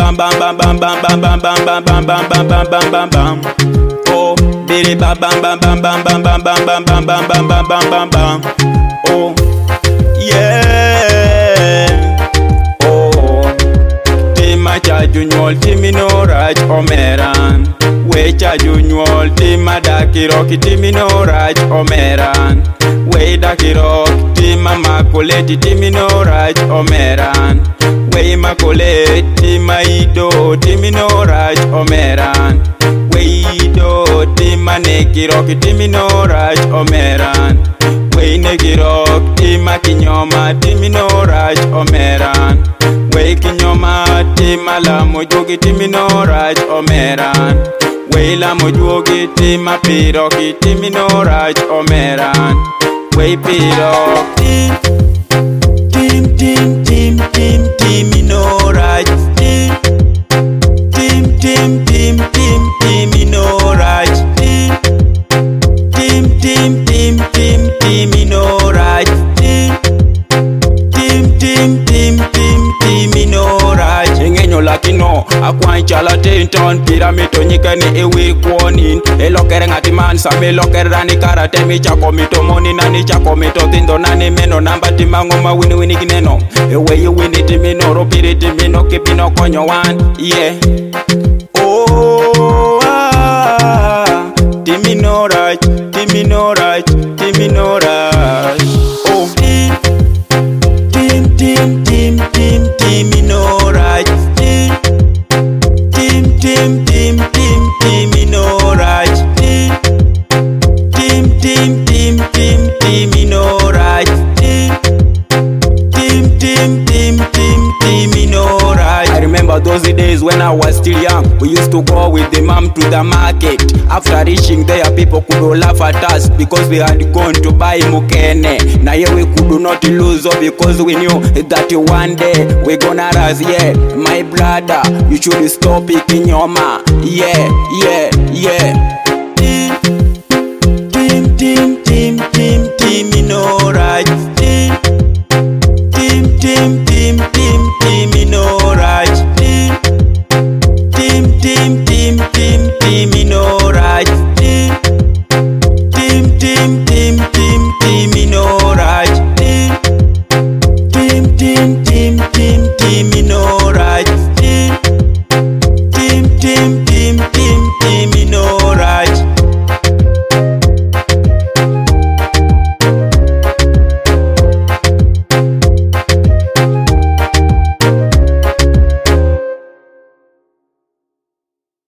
bam bam bam bam bam bam bam bam bam bam bam bam bam bam bam. Oh, bidi bam bam bam bam bam bam bam bam bam bam bam bam bam bam bam bam. Oh, yeah. Oh, tima cha junior timi no raj omeran. We cha junior tima dakiroki timi no raj omeran. We dakiroki tima makuleti timi no raj omeran. We makuleti tima ido timi no raj omeran. We ido tima nekiroki timi no raj omeran. We nekiroki tima kinyoma timi no raj omeran. We kinyoma tima la mojogi timi no raj omeran. We la mojogi tima piroki timi no raj omeran. We piroki tim tim tim tim timi no raj. Tim tim tim tim tim timi no raj. Tim tim tim tim timi no raj. Tim tim tim tim timi no raj. Ingenyo lakino akwan chala tenton piramito nyikani ewi kwonin elokere ngati man same lokere rani karate mi chako mito moni nani chako mito tindo nani meno namba timango ma wini wini kineno ewe yu wini timino ropiri timino kipino konyo wan yeah. Oh timino raj timino raj timino raj. Oh tim tim tim tim timino raj. Tim tim tim tim timino raj. Tim tim tim tim timino raj. Tim tim tim tim timino raj. I remember those days when I was still young. We used to go with the mom to the market. After reaching there, people could all laugh at us because we had gone to buy mukene. Now here we could not lose all because we knew that one day we gonna rise. Yeah, my brother, you should stop picking your ma. Yeah, yeah, yeah. Tim tim tim tim timino raj. Tim tim tim tim timino raj. Tim tim tim tim timino